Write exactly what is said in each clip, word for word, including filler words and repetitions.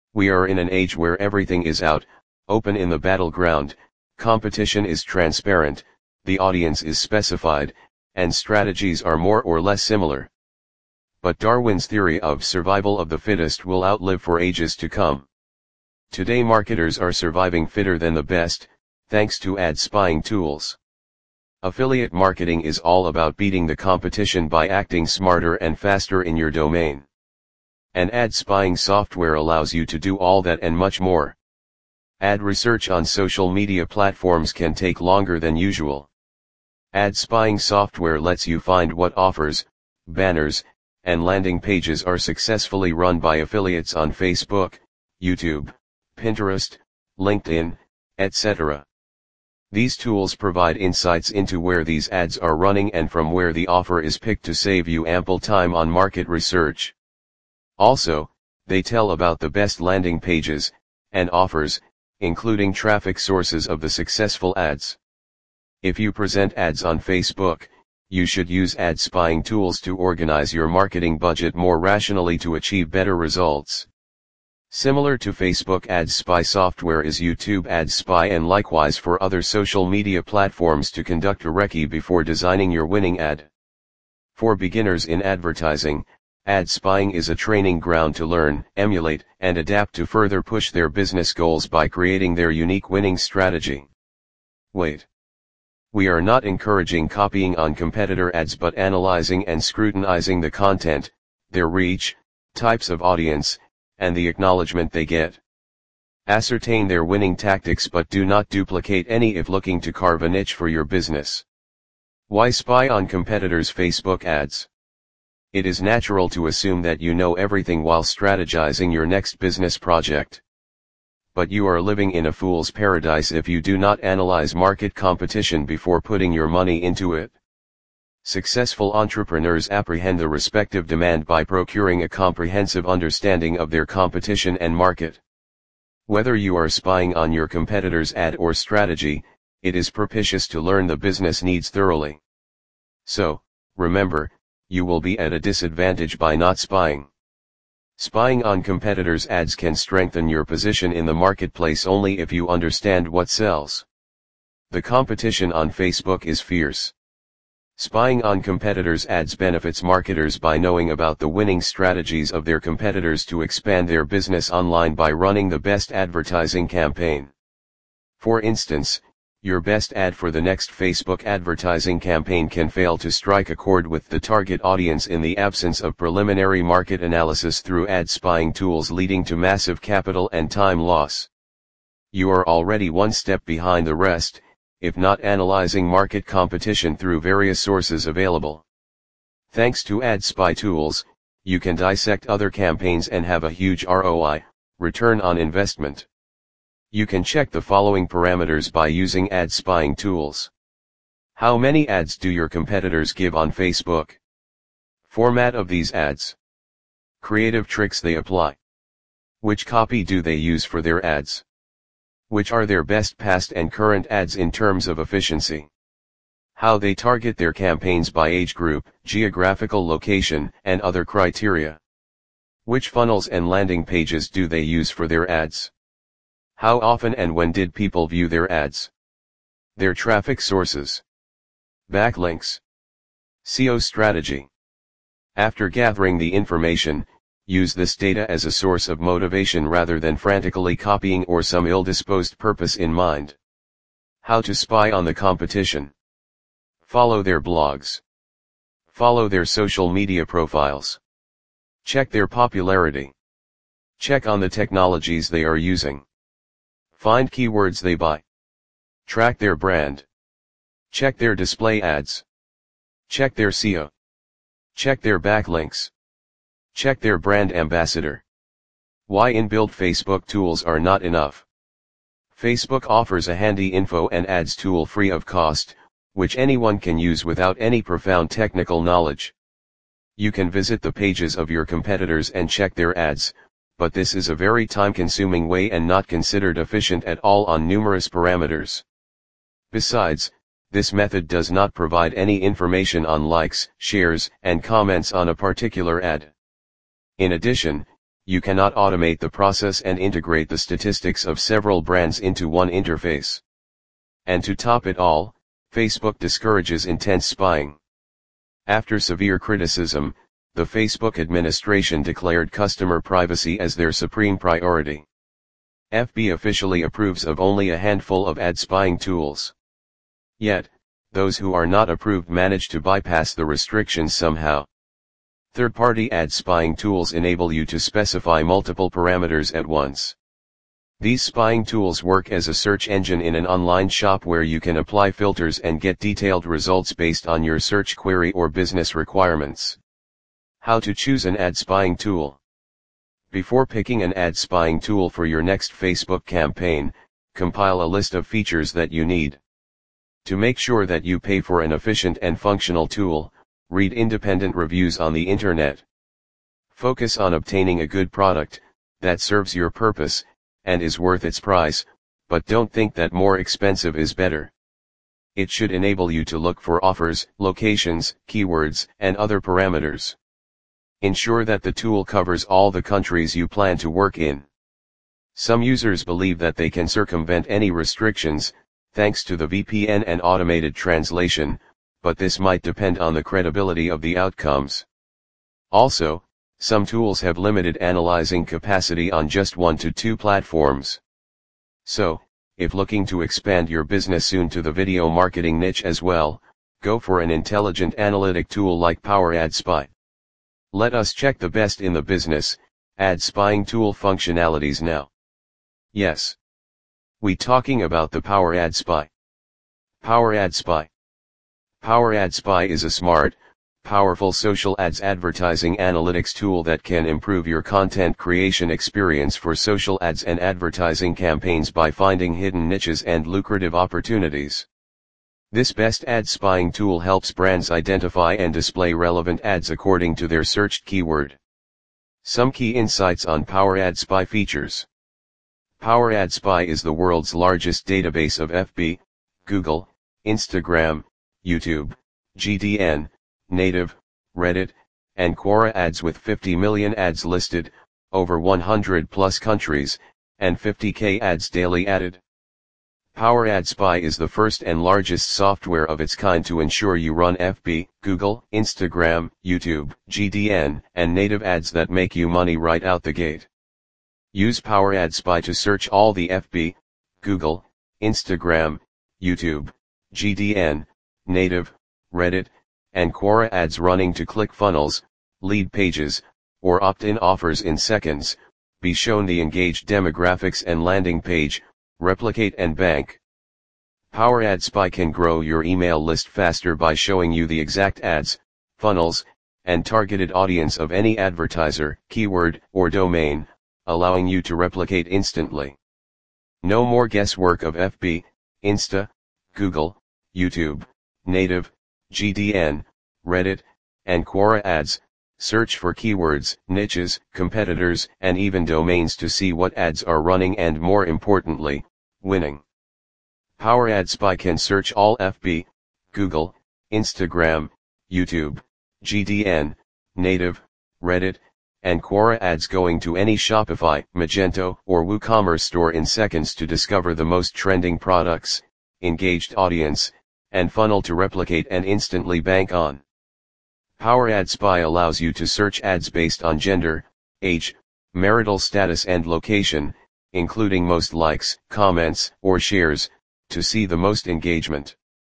We are in an age where everything is out, open in the battleground, competition is transparent, the audience is specified, and strategies are more or less similar. But Darwin's theory of survival of the fittest will outlive for ages to come. Today marketers are surviving fitter than the best, thanks to ad spying tools. Affiliate marketing is all about beating the competition by acting smarter and faster in your domain. And ad spying software allows you to do all that and much more. Ad research on social media platforms can take longer than usual. Ad spying software lets you find what offers, banners, and landing pages are successfully run by affiliates on Facebook, YouTube, Pinterest, LinkedIn, et cetera. These tools provide insights into where these ads are running and from where the offer is picked to save you ample time on market research. Also, they tell about the best landing pages and offers, including traffic sources of the successful ads. If you present ads on Facebook, you should use ad spying tools to organize your marketing budget more rationally to achieve better results. Similar to Facebook Ad Spy software is YouTube Ad Spy, and likewise for other social media platforms to conduct a recce before designing your winning ad. For beginners in advertising, ad spying is a training ground to learn, emulate, and adapt to further push their business goals by creating their unique winning strategy. Wait. We are not encouraging copying on competitor ads but analyzing and scrutinizing the content, their reach, types of audience, and the acknowledgement they get. Ascertain their winning tactics but do not duplicate any if looking to carve a niche for your business. Why spy on competitors' Facebook ads? It is natural to assume that you know everything while strategizing your next business project. But you are living in a fool's paradise if you do not analyze market competition before putting your money into it. Successful entrepreneurs apprehend the respective demand by procuring a comprehensive understanding of their competition and market. Whether you are spying on your competitor's ad or strategy, it is propitious to learn the business needs thoroughly. So, remember, you will be at a disadvantage by not spying. Spying on competitors' ads can strengthen your position in the marketplace only if you understand what sells. The competition on Facebook is fierce. Spying on competitors' ads benefits marketers by knowing about the winning strategies of their competitors to expand their business online by running the best advertising campaign. For instance, your best ad for the next Facebook advertising campaign can fail to strike a chord with the target audience in the absence of preliminary market analysis through ad spying tools, leading to massive capital and time loss. You are already one step behind the rest, if not analyzing market competition through various sources available. Thanks to ad spy tools, you can dissect other campaigns and have a huge R O I, return on investment. You can check the following parameters by using ad spying tools. How many ads do your competitors give on Facebook? Format of these ads. Creative tricks they apply. Which copy do they use for their ads? Which are their best past and current ads in terms of efficiency? How they target their campaigns by age group, geographical location, and other criteria. Which funnels and landing pages do they use for their ads? How often and when did people view their ads? Their traffic sources. Backlinks. S E O strategy. After gathering the information, use this data as a source of motivation rather than frantically copying or some ill-disposed purpose in mind. How to spy on the competition. Follow their blogs. Follow their social media profiles. Check their popularity. Check on the technologies they are using. Find keywords they buy. Track their brand. Check their display ads. Check their S E O. Check their backlinks. Check their brand ambassador. Why inbuilt Facebook tools are not enough. Facebook offers a handy info and ads tool free of cost, which anyone can use without any profound technical knowledge. You can visit the pages of your competitors and check their ads, but this is a very time-consuming way and not considered efficient at all on numerous parameters. Besides, this method does not provide any information on likes, shares, and comments on a particular ad. In addition, you cannot automate the process and integrate the statistics of several brands into one interface. And to top it all, Facebook discourages intense spying. After severe criticism, the Facebook administration declared customer privacy as their supreme priority. F B officially approves of only a handful of ad spying tools. Yet, those who are not approved manage to bypass the restrictions somehow. Third-party ad spying tools enable you to specify multiple parameters at once. These spying tools work as a search engine in an online shop where you can apply filters and get detailed results based on your search query or business requirements. How to choose an ad spying tool. Before picking an ad spying tool for your next Facebook campaign, compile a list of features that you need. To make sure that you pay for an efficient and functional tool, read independent reviews on the internet. Focus on obtaining a good product that serves your purpose and is worth its price, but don't think that more expensive is better. It should enable you to look for offers, locations, keywords, and other parameters. Ensure that the tool covers all the countries you plan to work in. Some users believe that they can circumvent any restrictions, thanks to the V P N and automated translation, but this might depend on the credibility of the outcomes. Also, some tools have limited analyzing capacity on just one to two platforms. So, if looking to expand your business soon to the video marketing niche as well, go for an intelligent analytic tool like Power Ad Spy. Let us check the best in the business ad spying tool functionalities now. Yes. We talking about the Power Ad Spy. Power Ad Spy. Power Ad Spy is a smart, powerful social ads advertising analytics tool that can improve your content creation experience for social ads and advertising campaigns by finding hidden niches and lucrative opportunities. This best ad spying tool helps brands identify and display relevant ads according to their searched keyword. Some key insights on Power Ad Spy features. Power Ad Spy is the world's largest database of F B, Google, Instagram, YouTube, G D N, Native, Reddit, and Quora ads with fifty million ads listed, over one hundred plus countries, and fifty K ads daily added. Power Ad Spy is the first and largest software of its kind to ensure you run F B, Google, Instagram, YouTube, G D N, and native ads that make you money right out the gate. Use Power Ad Spy to search all the F B, Google, Instagram, YouTube, G D N, Native, Reddit, and Quora ads running to ClickFunnels, lead pages, or opt-in offers in seconds. Be shown the engaged demographics and landing page, replicate and bank. Power Ad Spy can grow your email list faster by showing you the exact ads, funnels, and targeted audience of any advertiser, keyword, or domain, allowing you to replicate instantly. No more guesswork of F B, Insta, Google, YouTube, Native, G D N, Reddit, and Quora ads. Search for keywords, niches, competitors, and even domains to see what ads are running and, more importantly, winning. Power Ad Spy can search all F B, Google, Instagram, YouTube, G D N, Native, Reddit, and Quora ads going to any Shopify, Magento, or WooCommerce store in seconds to discover the most trending products, engaged audience, and funnel to replicate and instantly bank on. Power Ad Spy allows you to search ads based on gender, age, marital status and location, including most likes, comments, or shares, to see the most engagement.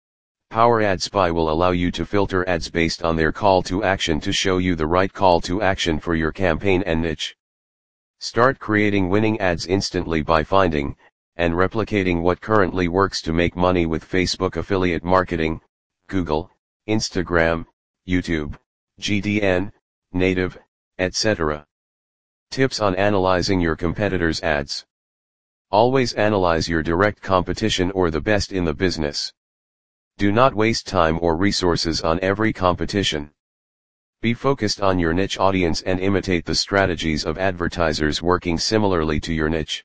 Power Ad Spy will allow you to filter ads based on their call to action to show you the right call to action for your campaign and niche. Start creating winning ads instantly by finding and replicating what currently works to make money with Facebook affiliate marketing, Google, Instagram, YouTube, G D N, Native, et cetera. Tips on analyzing your competitors' ads. Always analyze your direct competition or the best in the business. Do not waste time or resources on every competition. Be focused on your niche audience and imitate the strategies of advertisers working similarly to your niche.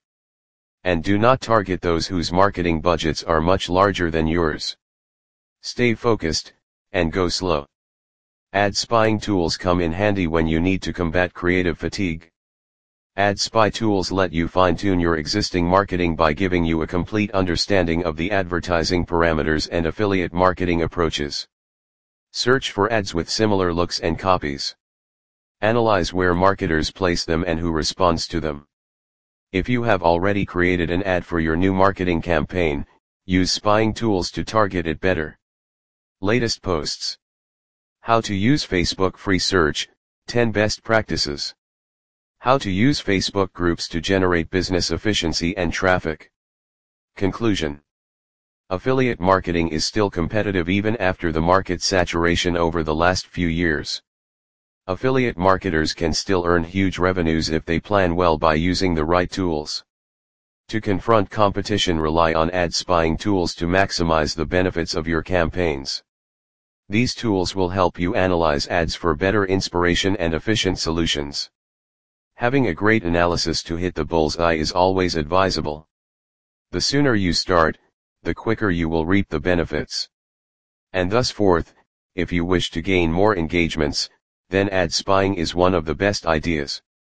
And do not target those whose marketing budgets are much larger than yours. Stay focused, and go slow. Ad spying tools come in handy when you need to combat creative fatigue. Ad spy tools let you fine-tune your existing marketing by giving you a complete understanding of the advertising parameters and affiliate marketing approaches. Search for ads with similar looks and copies. Analyze where marketers place them and who responds to them. If you have already created an ad for your new marketing campaign, use spying tools to target it better. Latest posts. How to use Facebook free search, ten best practices. How to use Facebook groups to generate business efficiency and traffic. Conclusion. Affiliate marketing is still competitive even after the market saturation over the last few years. Affiliate marketers can still earn huge revenues if they plan well by using the right tools. To confront competition, rely on ad spying tools to maximize the benefits of your campaigns. These tools will help you analyze ads for better inspiration and efficient solutions. Having a great analysis to hit the bullseye is always advisable. The sooner you start, the quicker you will reap the benefits. And thus forth, if you wish to gain more engagements, then ad spying is one of the best ideas.